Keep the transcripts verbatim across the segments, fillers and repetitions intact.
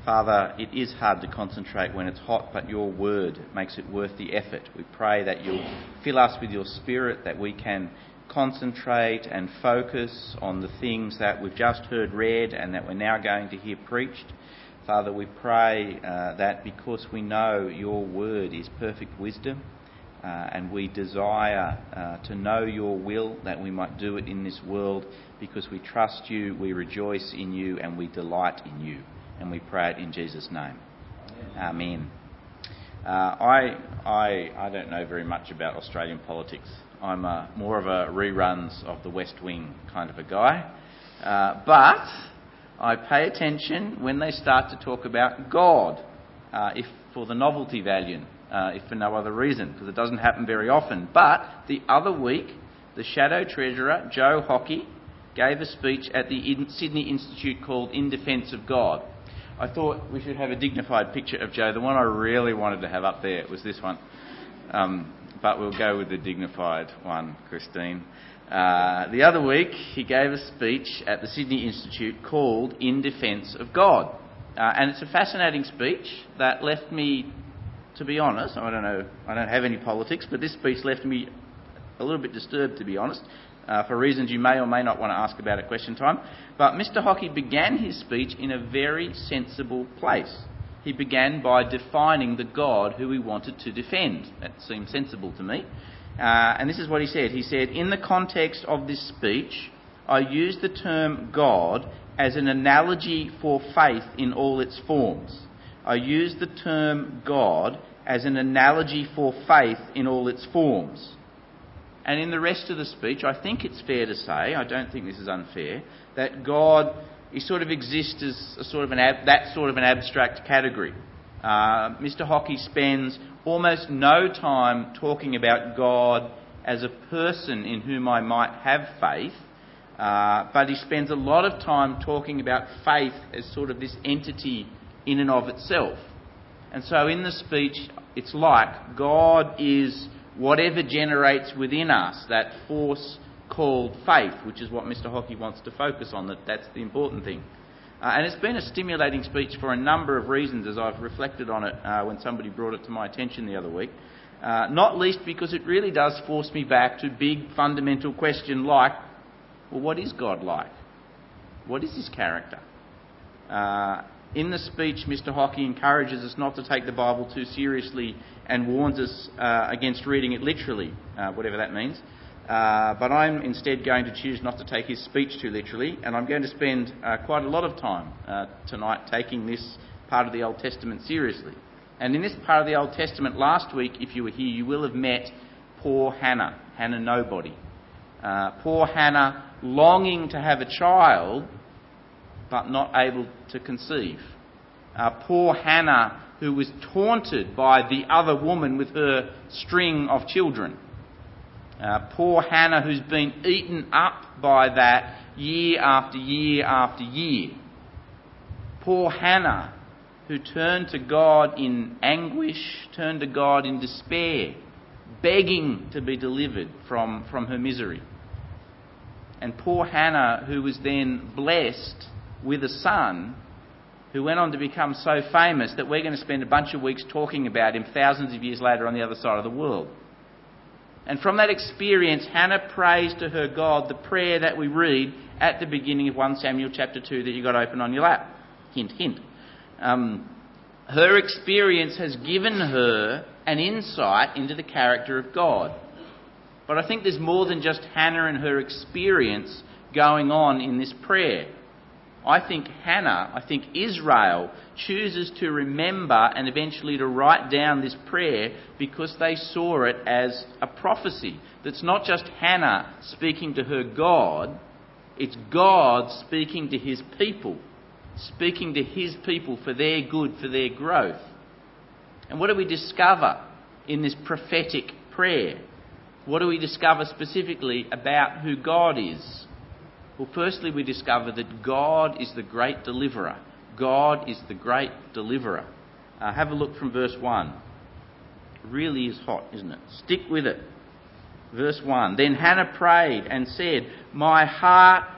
Father, it is hard to concentrate when it's hot, but your word makes it worth the effort. We pray that you'll fill us with your Spirit, that we can concentrate and focus on the things that we've just heard read and that we're now going to hear preached. Father, we pray uh, that because we know your word is perfect wisdom, uh, and we desire uh, to know your will, that we might do it in this world. Because we trust you, we rejoice in you, and we delight in you. And we pray it in Jesus' name. Amen. Uh, I, I I don't know very much about Australian politics. I'm a, more of a reruns of the West Wing kind of a guy. Uh, but I pay attention when they start to talk about God, uh, if for the novelty value, uh, if for no other reason, because it doesn't happen very often. But the other week, the Shadow Treasurer, Joe Hockey, gave a speech at the Sydney Institute called In Defence of God. I thought we should have a dignified picture of Joe. The one I really wanted to have up there was this one. Um, but we'll go with the dignified one, Christine. Uh, the other week, he gave a speech at the Sydney Institute called In Defence of God. Uh, and it's a fascinating speech that left me, to be honest, I don't know, I don't have any politics, but this speech left me a little bit disturbed, to be honest. Uh, for reasons you may or may not want to ask about at question time. But Mister Hockey began his speech in a very sensible place. He began by defining the God who he wanted to defend. That seemed sensible to me. Uh, and this is what he said. He said, in the context of this speech, I use the term God as an analogy for faith in all its forms. I use the term God as an analogy for faith in all its forms. And in the rest of the speech, I think it's fair to say, I don't think this is unfair, that God he sort of exists as a sort of an ab- that sort of an abstract category. Uh, Mister Hockey spends almost no time talking about God as a person in whom I might have faith, uh, but he spends a lot of time talking about faith as sort of this entity in and of itself. And so in the speech, it's like God is whatever generates within us that force called faith, which is what Mister Hockey wants to focus on, that that's the important thing. Uh, and it's been a stimulating speech for a number of reasons as I've reflected on it uh, when somebody brought it to my attention the other week. Uh, not least because it really does force me back to big fundamental question like, well, what is God like? What is his character? Uh, in the speech, Mister Hockey encourages us not to take the Bible too seriously and warns us uh, against reading it literally, uh, whatever that means. Uh, but I'm instead going to choose not to take his speech too literally, and I'm going to spend uh, quite a lot of time uh, tonight taking this part of the Old Testament seriously. And in this part of the Old Testament last week, if you were here, you will have met poor Hannah, Hannah Nobody. Uh, poor Hannah longing to have a child, but not able to conceive. Uh, poor Hannah, who was taunted by the other woman with her string of children. Uh, poor Hannah, who's been eaten up by that year after year after year. Poor Hannah, who turned to God in anguish, turned to God in despair, begging to be delivered from, from her misery. And poor Hannah, who was then blessed with a son, who went on to become so famous that we're going to spend a bunch of weeks talking about him thousands of years later on the other side of the world. And from that experience, Hannah prays to her God the prayer that we read at the beginning of First Samuel chapter two that you got open on your lap. Hint, hint. Um, her experience has given her an insight into the character of God. But I think there's more than just Hannah and her experience going on in this prayer. I think Hannah, I think Israel chooses to remember and eventually to write down this prayer because they saw it as a prophecy. That's not just Hannah speaking to her God, it's God speaking to his people, speaking to his people for their good, for their growth. And what do we discover in this prophetic prayer? What do we discover specifically about who God is? Well, firstly, we discover that God is the great deliverer. God is the great deliverer. Uh, have a look from verse one. It really is hot, isn't it? Stick with it. Verse one. Then Hannah prayed and said, "My heart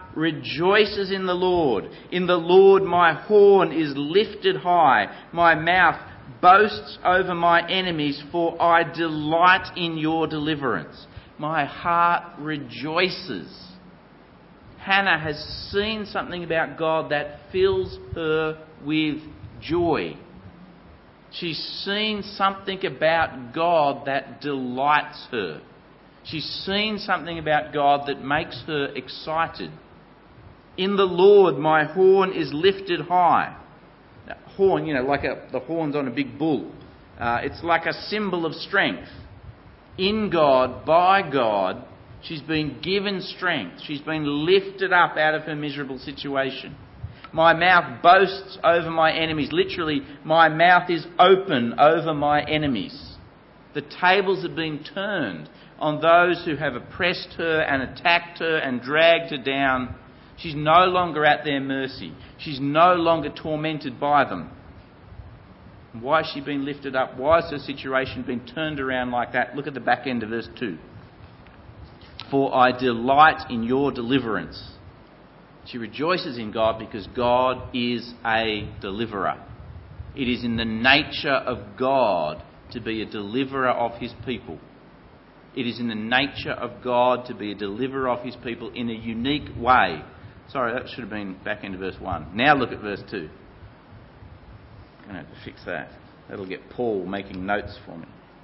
rejoices in the Lord. In the Lord my horn is lifted high. My mouth boasts over my enemies, for I delight in your deliverance. My heart rejoices. Hannah has seen something about God that fills her with joy. She's seen something about God that delights her. She's seen something about God that makes her excited. In the Lord my horn is lifted high. Now, horn, you know, like a, the horns on a big bull. Uh, it's like a symbol of strength. In God, by God, she's been given strength. She's been lifted up out of her miserable situation. My mouth boasts over my enemies. Literally, my mouth is open over my enemies. The tables have been turned on those who have oppressed her and attacked her and dragged her down. She's no longer at their mercy. She's no longer tormented by them. Why has she been lifted up? Why has her situation been turned around like that? Look at the back end of verse two. For I delight in your deliverance. She rejoices in God because God is a deliverer. It is in the nature of God to be a deliverer of his people. It is in the nature of God to be a deliverer of his people in a unique way. Sorry, that should have been back into verse one. Now look at verse two. I'm going to have to fix that. That'll get Paul making notes for me.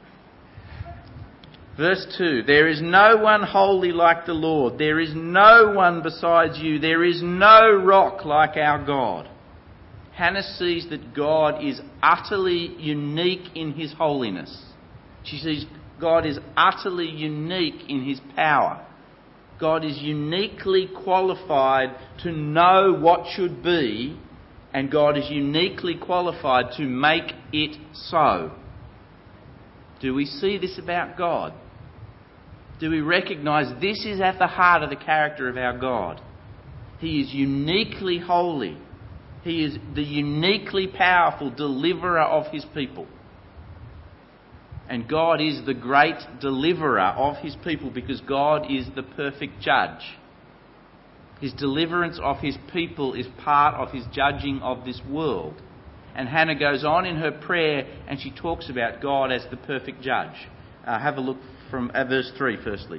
Verse two, there is no one holy like the Lord. There is no one besides you. There is no rock like our God. Hannah sees that God is utterly unique in his holiness. She sees God is utterly unique in his power. God is uniquely qualified to know what should be, and God is uniquely qualified to make it so. Do we see this about God? Do we recognise this is at the heart of the character of our God? He is uniquely holy. He is the uniquely powerful deliverer of his people. And God is the great deliverer of his people because God is the perfect judge. His deliverance of his people is part of his judging of this world. And Hannah goes on in her prayer and she talks about God as the perfect judge. Uh, have a look from uh, verse three firstly.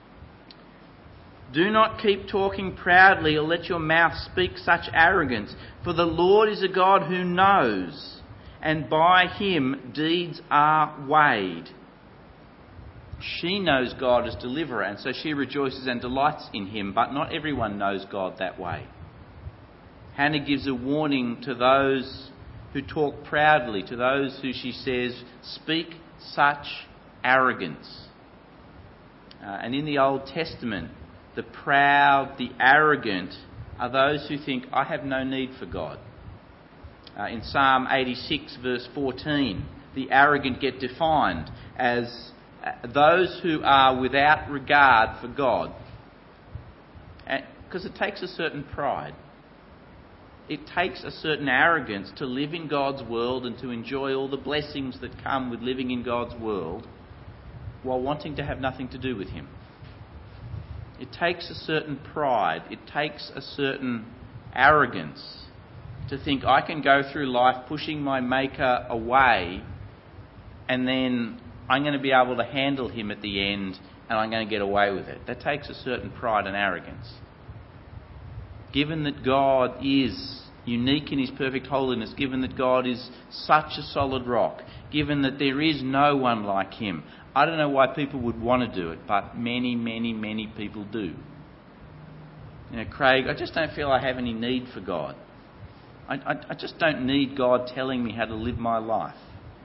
Do not keep talking proudly or let your mouth speak such arrogance, for the Lord is a God who knows, and by him deeds are weighed. She knows God as deliverer, and so she rejoices and delights in him, but not everyone knows God that way. Hannah gives a warning to those who talk proudly, to those who, she says, speak such arrogance. Uh, and in the Old Testament, the proud, the arrogant are those who think, I have no need for God. Uh, in Psalm eighty-six verse fourteen, the arrogant get defined as those who are without regard for God. Because it takes a certain pride. It takes a certain arrogance to live in God's world and to enjoy all the blessings that come with living in God's world while wanting to have nothing to do with him. It takes a certain pride. It takes a certain arrogance to think I can go through life pushing my Maker away and then I'm going to be able to handle him at the end and I'm going to get away with it. That takes a certain pride and arrogance. Given that God is unique in his perfect holiness, given that God is such a solid rock, given that there is no one like him, I don't know why people would want to do it, but many, many, many people do. You know, Craig, I just don't feel I have any need for God. I, I, I just don't need God telling me how to live my life.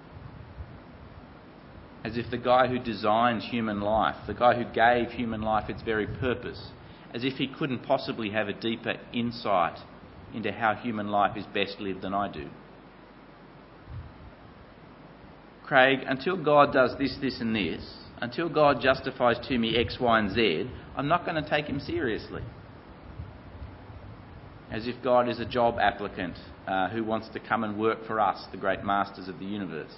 As if the guy who designs human life, the guy who gave human life its very purpose, as if he couldn't possibly have a deeper insight into how human life is best lived than I do. Craig, until God does this, this and this, until God justifies to me X, Y and Z, I'm not going to take him seriously. As if God is a job applicant uh, who wants to come and work for us, the great masters of the universe.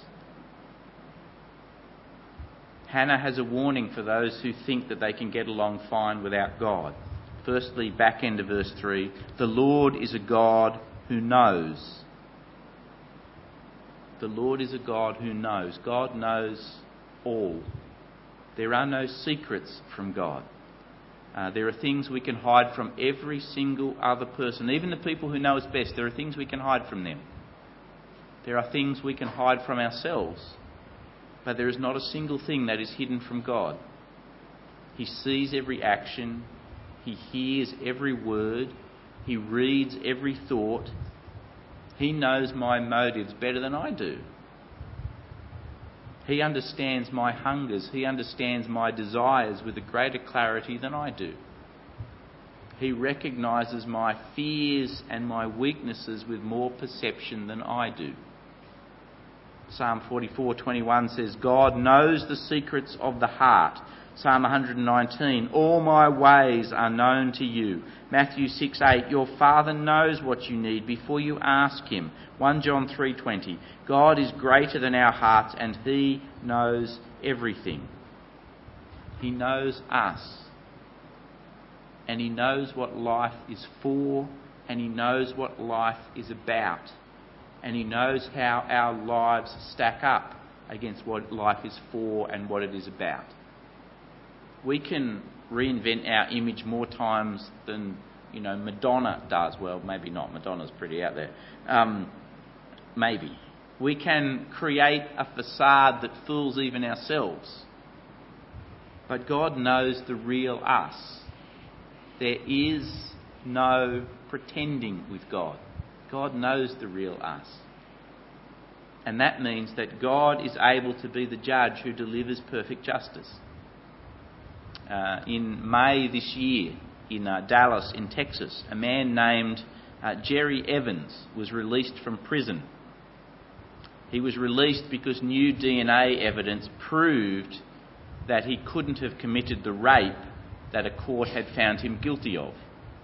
Hannah has a warning for those who think that they can get along fine without God. Firstly, back end of verse three, the Lord is a God who knows. The Lord is a God who knows. God knows all. There are no secrets from God. Uh, there are things we can hide from every single other person. Even the people who know us best, there are things we can hide from them. There are things we can hide from ourselves. But there is not a single thing that is hidden from God. He sees every action. He hears every word. He reads every thought. He knows my motives better than I do. He understands my hungers. He understands my desires with a greater clarity than I do. He recognises my fears and my weaknesses with more perception than I do. Psalm forty-four twenty-one says, God knows the secrets of the heart. Psalm one nineteen, all my ways are known to you. Matthew six eight, your Father knows what you need before you ask him. First John three twenty, God is greater than our hearts and he knows everything. He knows us. And he knows what life is for, and he knows what life is about. And he knows how our lives stack up against what life is for and what it is about. We can reinvent our image more times than, you know, Madonna does. Well, maybe not. Madonna's pretty out there. Um, maybe. We can create a facade that fools even ourselves. But God knows the real us. There is no pretending with God. God knows the real us. And that means that God is able to be the judge who delivers perfect justice. Uh, in May this year, in uh, Dallas, in Texas, a man named uh, Jerry Evans was released from prison. He was released because new D N A evidence proved that he couldn't have committed the rape that a court had found him guilty of.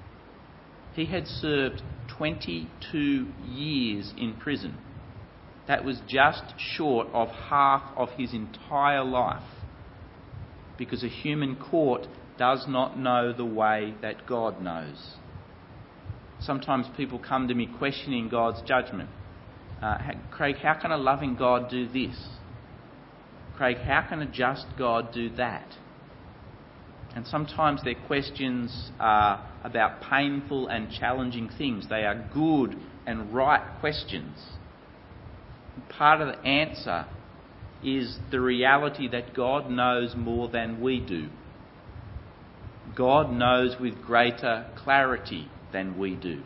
He had served twenty-two years in prison. That was just short of half of his entire life. Because a human court does not know the way that God knows. Sometimes people come to me questioning God's judgment. Uh, Craig, how can a loving God do this? Craig, how can a just God do that? And sometimes their questions are about painful and challenging things. They are good and right questions. Part of the answer is the reality that God knows more than we do. God knows with greater clarity than we do.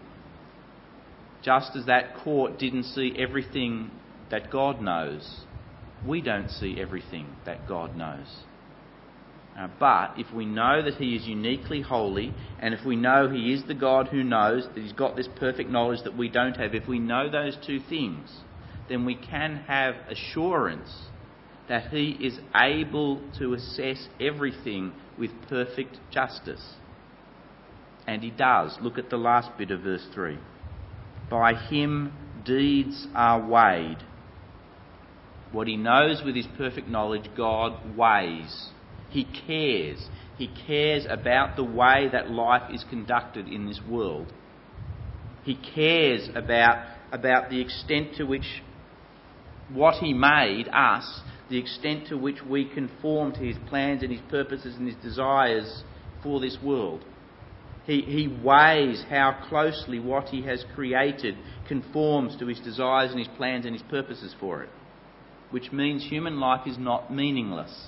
Just as that court didn't see everything that God knows, we don't see everything that God knows. Uh, but if we know that he is uniquely holy, and if we know he is the God who knows, that he's got this perfect knowledge that we don't have, if we know those two things, then we can have assurance that he is able to assess everything with perfect justice. And he does. Look at the last bit of verse three. By him deeds are weighed. What he knows with his perfect knowledge, God weighs. He cares. He cares about the way that life is conducted in this world. He cares about, about the extent to which what he made, us, the extent to which we conform to his plans and his purposes and his desires for this world. He, he weighs how closely what he has created conforms to his desires and his plans and his purposes for it. Which means human life is not meaningless.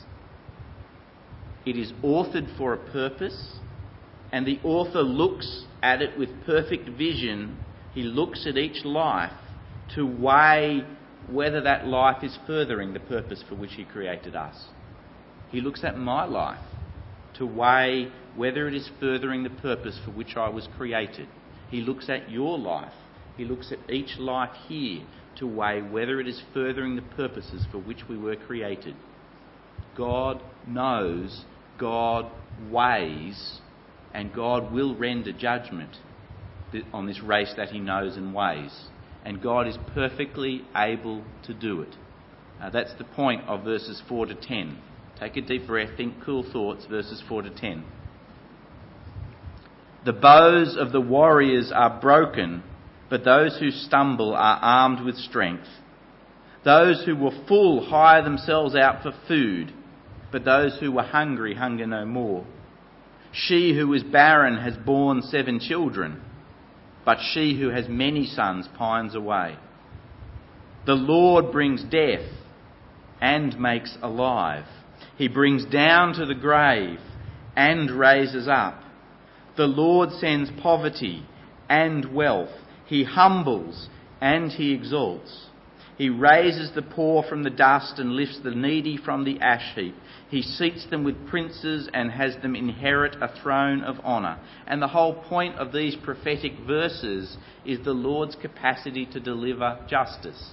It is authored for a purpose, and the author looks at it with perfect vision. He looks at each life to weigh whether that life is furthering the purpose for which he created us. He looks at my life to weigh whether it is furthering the purpose for which I was created. He looks at your life. He looks at each life here to weigh whether it is furthering the purposes for which we were created. God knows, God weighs, and God will render judgment on this race that he knows and weighs. And God is perfectly able to do it. Uh, that's the point of verses four to ten. Take a deep breath, think cool thoughts, verses four to ten. The bows of the warriors are broken, but those who stumble are armed with strength. Those who were full hire themselves out for food, but those who were hungry hunger no more. She who is barren has borne seven children, but she who has many sons pines away. The Lord brings death and makes alive. He brings down to the grave and raises up. The Lord sends poverty and wealth. He humbles and he exalts. He raises the poor from the dust and lifts the needy from the ash heap. He seats them with princes and has them inherit a throne of honour. And the whole point of these prophetic verses is the Lord's capacity to deliver justice.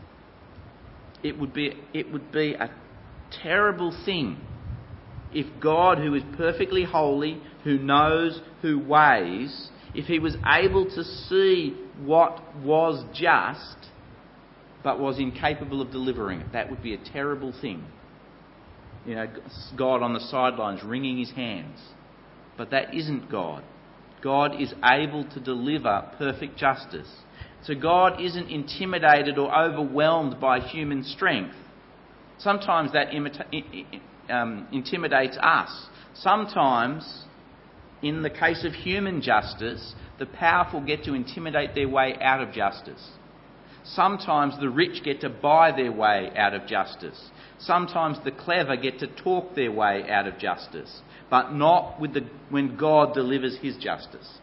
It would be, it would be a terrible thing if God, who is perfectly holy, who knows, who weighs, if he was able to see what was just but was incapable of delivering it. That would be a terrible thing. You know, God on the sidelines wringing his hands. But that isn't God. God is able to deliver perfect justice. So God isn't intimidated or overwhelmed by human strength. Sometimes that imita- um, intimidates us. Sometimes, in the case of human justice, the powerful get to intimidate their way out of justice. Sometimes the rich get to buy their way out of justice. Sometimes the clever get to talk their way out of justice, but not with the, when God delivers his justice.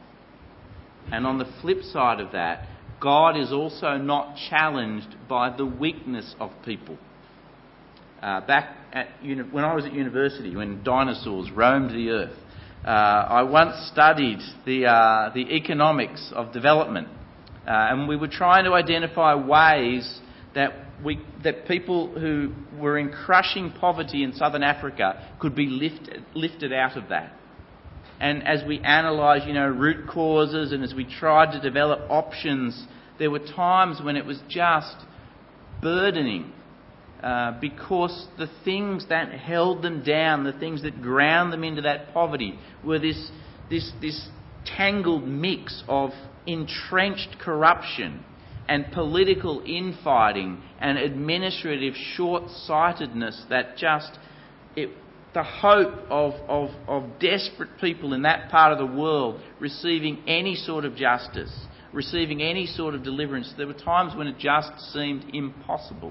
And on the flip side of that, God is also not challenged by the weakness of people. Uh, back at uni- when I was at university, when dinosaurs roamed the earth, uh, I once studied the uh, the economics of development. Uh, and we were trying to identify ways that we that people who were in crushing poverty in southern Africa could be lifted lifted out of that. And as we analysed, you know, root causes, and as we tried to develop options, there were times when it was just burdening, uh, because the things that held them down, the things that ground them into that poverty, were this this this tangled mix of entrenched corruption and political infighting and administrative short-sightedness that just it, the hope of, of, of desperate people in that part of the world receiving any sort of justice, receiving any sort of deliverance. There were times when it just seemed impossible.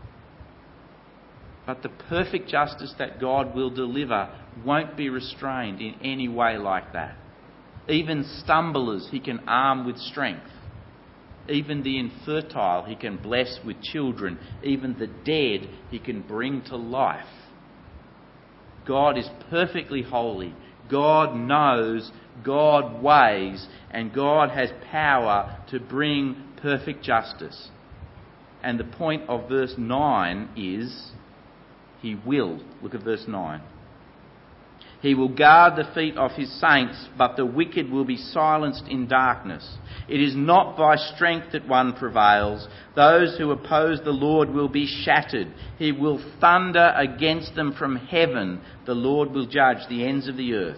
But the perfect justice that God will deliver won't be restrained in any way like that. Even stumblers he can arm with strength. Even the infertile he can bless with children. Even the dead he can bring to life. God is perfectly holy. God knows, God weighs, and God has power to bring perfect justice. And the point of verse nine is, he will. Look at verse nine. He will guard the feet of his saints, but the wicked will be silenced in darkness. It is not by strength that one prevails. Those who oppose the Lord will be shattered. He will thunder against them from heaven. The Lord will judge the ends of the earth.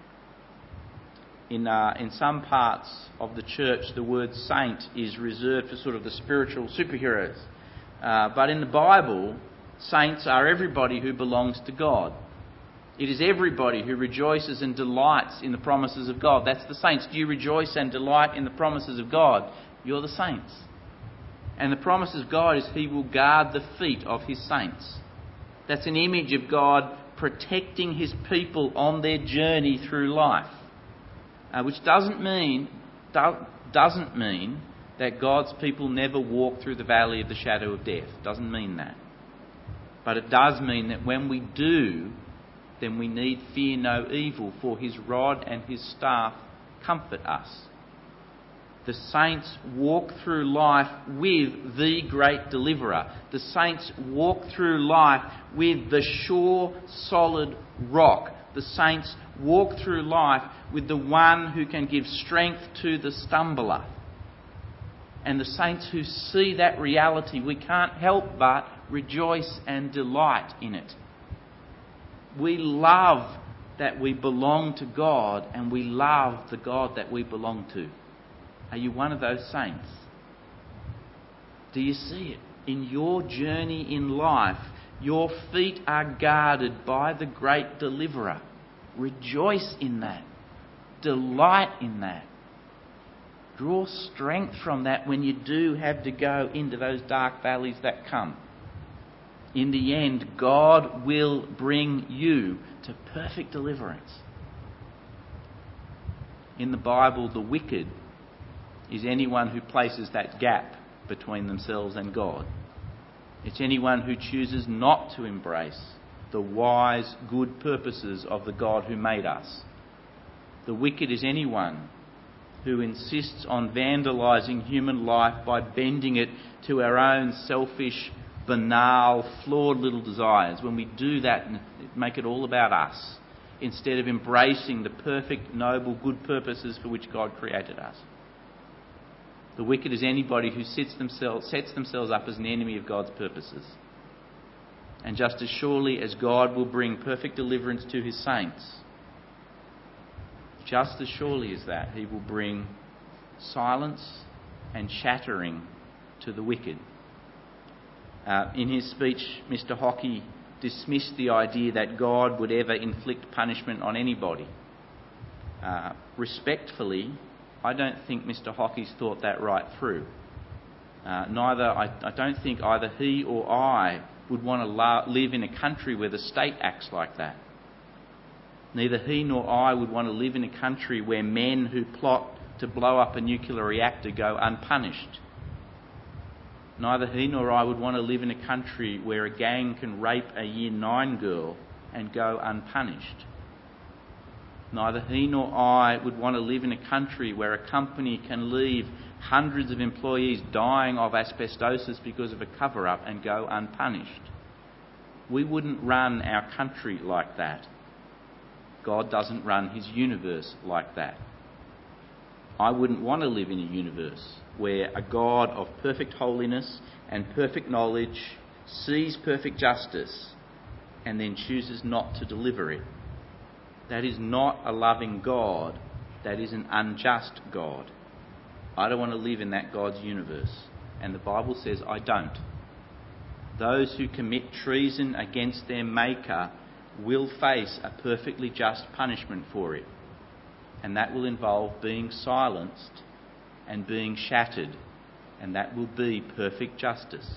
In, uh, in some parts of the church, the word saint is reserved for sort of the spiritual superheroes. Uh, but in the Bible, saints are everybody who belongs to God. It is everybody who rejoices and delights in the promises of God. That's the saints. Do you rejoice and delight in the promises of God? You're the saints. And the promise of God is he will guard the feet of his saints. That's an image of God protecting his people on their journey through life. Uh, which doesn't mean, do, doesn't mean that God's people never walk through the valley of the shadow of death. It doesn't mean that. But it does mean that when we do, then we need fear no evil, for his rod and his staff comfort us. The saints walk through life with the great deliverer. The saints walk through life with the sure, solid rock. The saints walk through life with the one who can give strength to the stumbler. And the saints who see that reality, we can't help but rejoice and delight in it. We love that we belong to God and we love the God that we belong to? Are you one of those saints? Do you see it? In your journey in life, your feet are guarded by the great deliverer. Rejoice in that. Delight in that. Draw strength from that when you do have to go into those dark valleys that come. In the end, God will bring you to perfect deliverance. In the Bible, the wicked is anyone who places that gap between themselves and God. It's anyone who chooses not to embrace the wise, good purposes of the God who made us. The wicked is anyone who insists on vandalising human life by bending it to our own selfish, banal, flawed little desires. When we do that and make it all about us, instead of embracing the perfect, noble, good purposes for which God created us. The wicked is anybody who sets themselves, sets themselves up as an enemy of God's purposes. And just as surely as God will bring perfect deliverance to his saints, just as surely as that, he will bring silence and shattering to the wicked. Uh, in his speech, Mister Hockey dismissed the idea that God would ever inflict punishment on anybody. Uh, respectfully, I don't think Mister Hockey's thought that right through. Uh, neither, I, I don't think either he or I would want to la- live in a country where the state acts like that. Neither he nor I would want to live in a country where men who plot to blow up a nuclear reactor go unpunished. Neither he nor I would want to live in a country where a gang can rape a year nine girl and go unpunished. Neither he nor I would want to live in a country where a company can leave hundreds of employees dying of asbestosis because of a cover-up and go unpunished. We wouldn't run our country like that. God doesn't run his universe like that. I wouldn't want to live in a universe where a God of perfect holiness and perfect knowledge sees perfect justice and then chooses not to deliver it. That is not a loving God. That is an unjust God. I don't want to live in that God's universe. And the Bible says I don't. Those who commit treason against their Maker will face a perfectly just punishment for it. And that will involve being silenced and being shattered. And that will be perfect justice.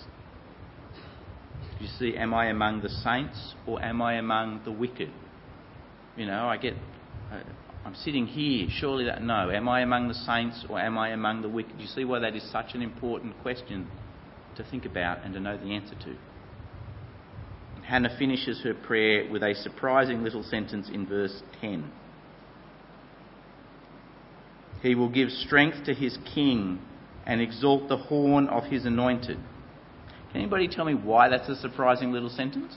You see, am I among the saints or am I among the wicked? You know, I get, uh, I'm sitting here, surely that, no, am I among the saints or am I among the wicked? You see why that is such an important question to think about and to know the answer to. Hannah finishes her prayer with a surprising little sentence in verse ten. He will give strength to his king and exalt the horn of his anointed. Can anybody tell me why that's a surprising little sentence?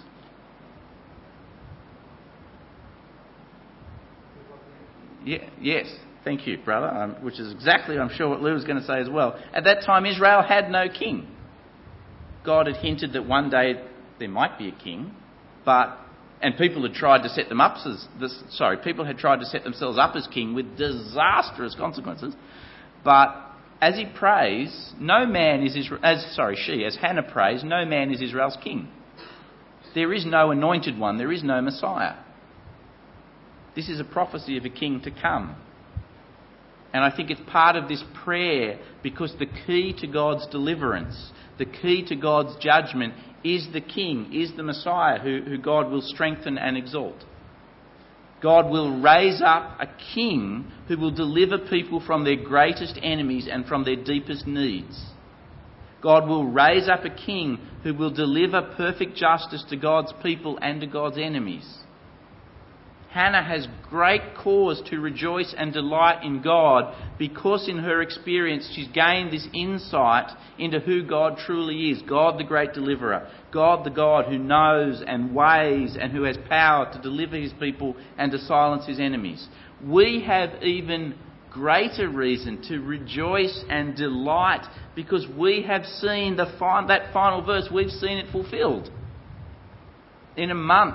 Yeah, yes, thank you, brother, um, which is exactly, I'm sure, what Lou was going to say as well. At that time, Israel had no king. God had hinted that one day there might be a king, but and people had tried to set them up as this, sorry, people had tried to set themselves up as king with disastrous consequences. But as he prays, no man is Israel, as sorry, she, as Hannah prays, no man is Israel's king. There is no anointed one. There is no Messiah. This is a prophecy of a king to come. And I think it's part of this prayer because the key to God's deliverance, the key to God's judgment is the king, is the Messiah who, who God will strengthen and exalt. God will raise up a king who will deliver people from their greatest enemies and from their deepest needs. God will raise up a king who will deliver perfect justice to God's people and to God's enemies. Hannah has great cause to rejoice and delight in God because in her experience she's gained this insight into who God truly is. God the great deliverer. God the God who knows and weighs and who has power to deliver his people and to silence his enemies. We have even greater reason to rejoice and delight because we have seen the fin- that final verse. We've seen it fulfilled. In a month,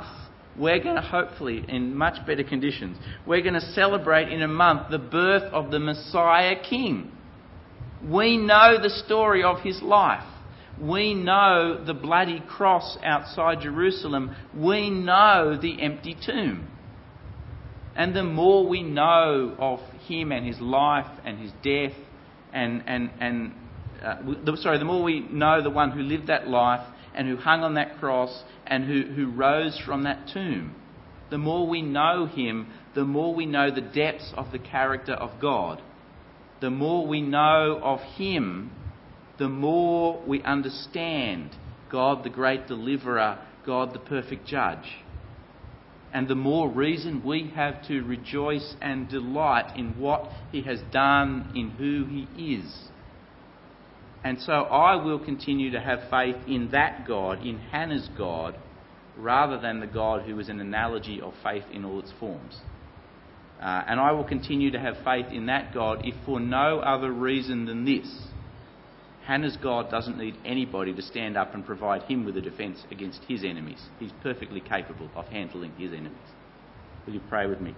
we're going to hopefully, in much better conditions, we're going to celebrate in a month the birth of the Messiah King. We know the story of his life. We know the bloody cross outside Jerusalem. We know the empty tomb. And the more we know of him and his life and his death, and and and uh, sorry, the more we know the one who lived that life and who hung on that cross and who, who rose from that tomb, the more we know him, the more we know the depths of the character of God. The more we know of him, the more we understand God the great deliverer, God the perfect judge. And the more reason we have to rejoice and delight in what he has done, in who he is. And so I will continue to have faith in that God, in Hannah's God, rather than the God who is an analogy of faith in all its forms. Uh, and I will continue to have faith in that God if for no other reason than this. Hannah's God doesn't need anybody to stand up and provide him with a defence against his enemies. He's perfectly capable of handling his enemies. Will you pray with me?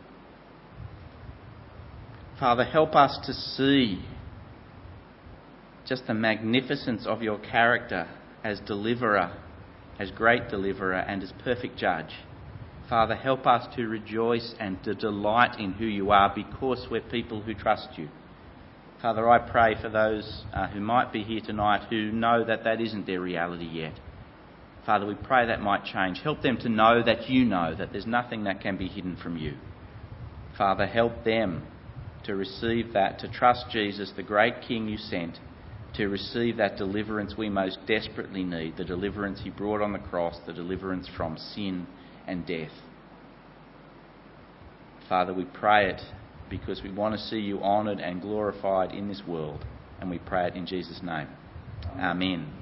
Father, help us to see just the magnificence of your character as deliverer, as great deliverer and as perfect judge. Father, help us to rejoice and to delight in who you are because we're people who trust you. Father, I pray for those uh, who might be here tonight who know that that isn't their reality yet. Father, we pray that might change. Help them to know that you know that there's nothing that can be hidden from you. Father, help them to receive that, to trust Jesus, the great King you sent, to receive that deliverance we most desperately need, the deliverance he brought on the cross, the deliverance from sin and death. Father, we pray it because we want to see you honoured and glorified in this world, and we pray it in Jesus' name. Amen.